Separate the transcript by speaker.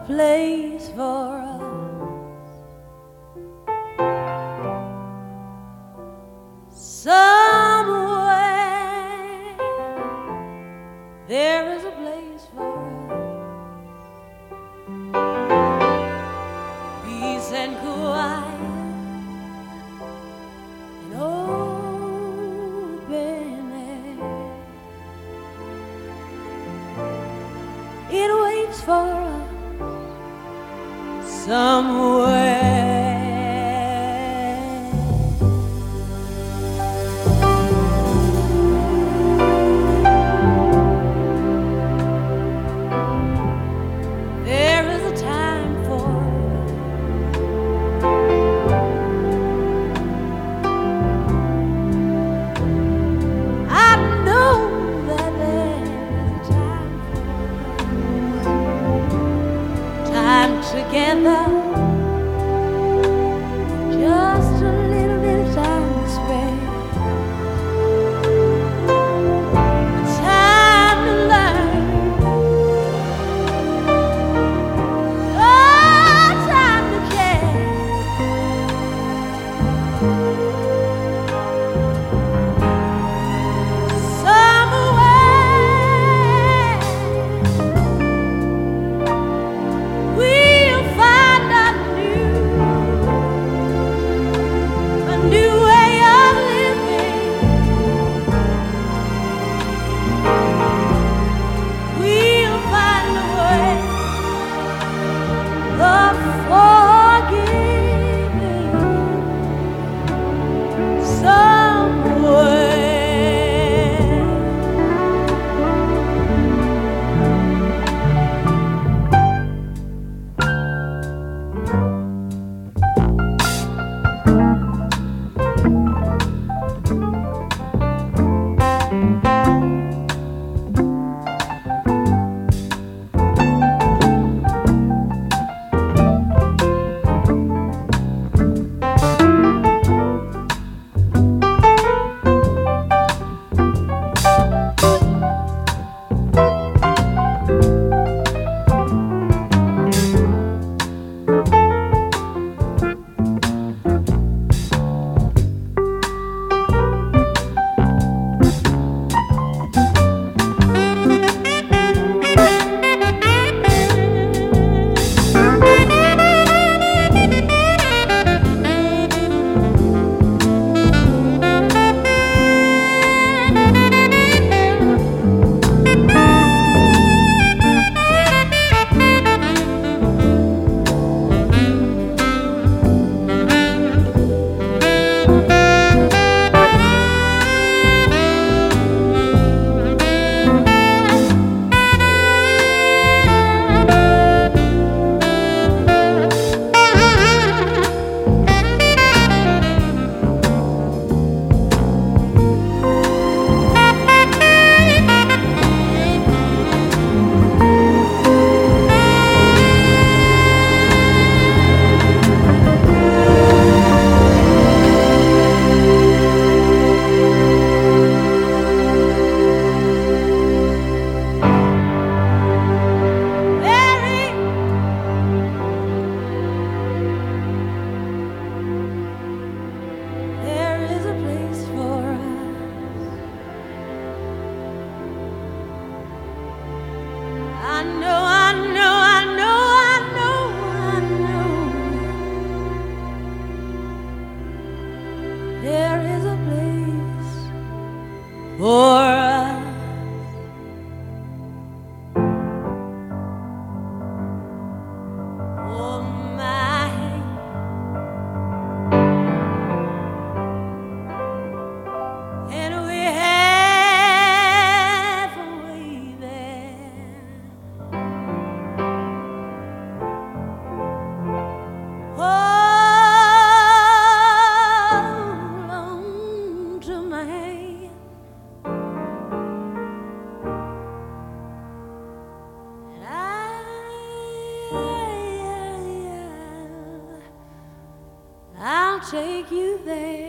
Speaker 1: place for us. Somewhere there is a place for us. Peace and quiet and open air. It waits for us somewhere. There is a time for I know that there is a time together, just a little bit of time to spare, time to learn, oh, time to care. Somewhere we'll find a new way of living. We'll find a way of forgiving somewhere. There is a place for us. I know, I know, I know, I know, I know. There is a place for us. Oh my, and we're halfway there. Hold on to my hand, and I'll take you there.